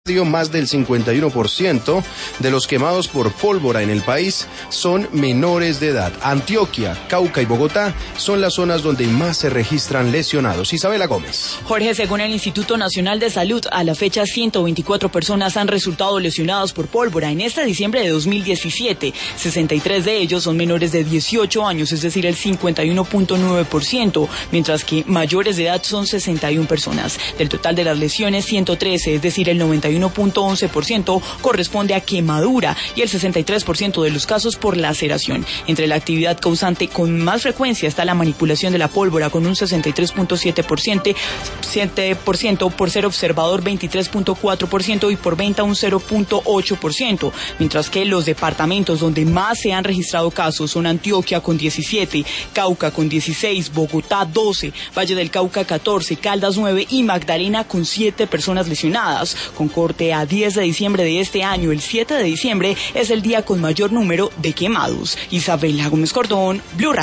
Más del 51% de los quemados por pólvora en el país son menores de edad. Antioquia, Cauca y Bogotá son las zonas donde más se registran lesionados. Isabela Gómez. Jorge, según el Instituto Nacional de Salud, a la fecha 124 personas han resultado lesionadas por pólvora en este diciembre de 2017. 63 de ellos son menores de 18 años, es decir, el 51.9%, mientras que mayores de edad son 61 personas. Del total de las lesiones, 113, es decir, el 91.11% corresponde a quemadura y el 63% de los casos por laceración. Entre la actividad causante con más frecuencia está la manipulación de la pólvora con un 63.7%, por ser observador 23.4% y por venta un 0.8%, mientras que los departamentos donde más se han registrado casos son Antioquia con 17, Cauca con 16, Bogotá 12, Valle del Cauca 14, Caldas 9 y Magdalena con 7 personas lesionadas. Con corte a 10 de diciembre de este año, el 7 de diciembre es el día con mayor número de quemados. Isabela Gómez Cordón, Blue Radio.